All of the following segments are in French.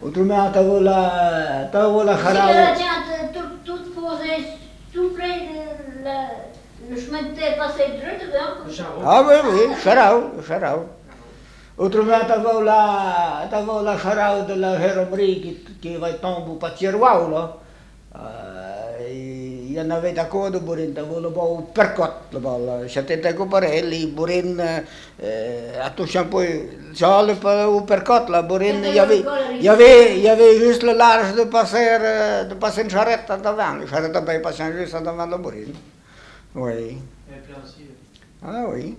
Autrement, t'as la charade. Tout posé tout près de le chemin de terre passé de devant. Ah oui, charade. Autrement, t'as la charade de la Héromerie qui va tomber au Patirois, là. Il y en avait d'accord de Bourine, t'avais le bas percotte, le bas, c'était pareil, les Bourine, à toucher un peu, ça le percotte, la Bourine, il y avait juste le large de passer une charrette devant, la charrette avait passé juste devant la Bourine. Oui. Ah oui.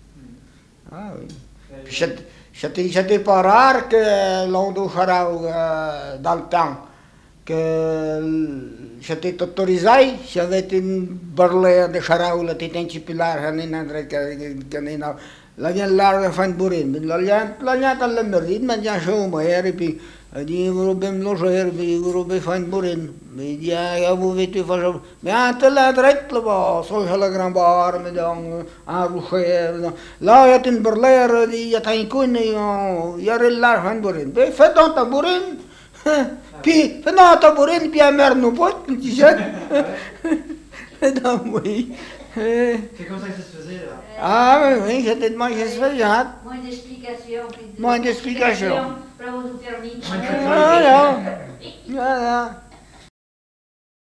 C'était pas rare que l'on doit faire dans le temps. Que j'étais autorisé, j'avais une barrière de charau, la tête pilar, la vient large fin de bourrin, la vient à la merdine, mais j'ai chaud, moi, et puis, dit, vous roubez me loger, vous roubez fin de bourrin, mais il dit, ah, vous vêtez, mais un tel la droite là-bas, sur la grande barre, mais dans un roucher, là, il y a une barrière, il y a un coin, il y a une large fin de bourrin, mais faites dans ta bourrin. Puis, non, ta bourrine, puis à mère nous pote, tu sais. Non, oui. C'est comme ça que ça se faisait, là. Ah oui, c'était de manger ce faisait. Moins d'explications. Moins d'explications. Bravo, permis. Voilà. Voilà.